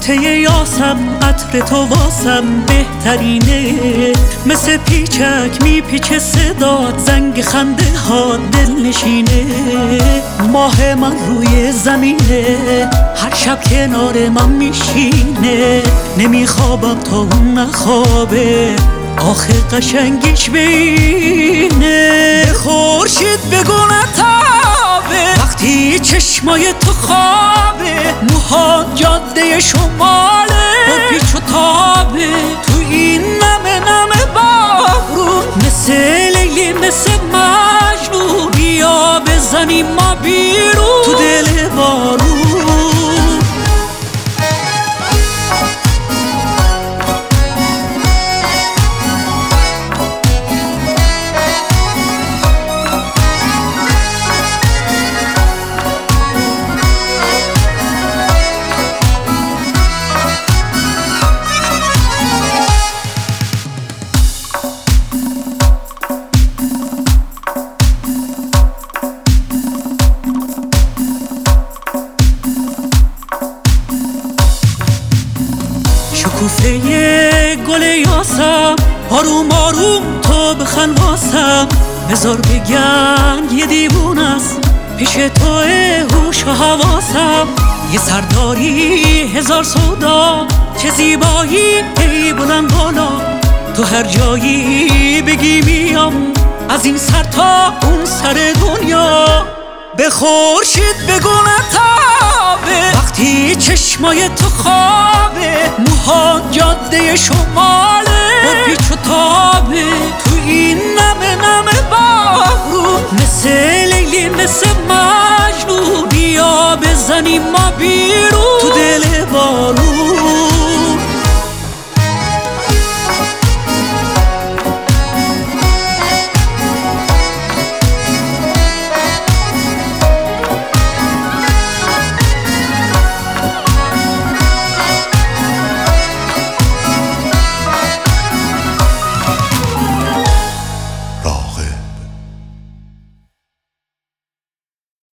نقطه یاسم عطر تو واسم بهترینه، مثل پیچک میپیچه صدات، زنگ خنده ها دل نشینه. ماه من روی زمینه، هر شب کنار من میشینه، نمیخوابم تا اون نخوابه، آخه قشنگیش بینه. خورشید بگو نتابه وقتی چشمای تو خوابه، موها جاده شماله با پیچ و تابه، تو این نمه نمه بارون، مثل لیلی مثل مجنون، بیا بزنیم ما بیرون تو دل بارون. شکوفه گل یاسم، آروم آروم تو بخن واسم، بذار بگن یه دیوون است پیش توه هوش و حواسم. یه سرداری هزار سودا، چه زیبایی ای بلند بالا، تو هر جایی بگی میام، از این سر تا اون سر دنیا. به خورشید بگو نتابه وقتی چشمای تو خوابه، موها جاده شماله با پیچ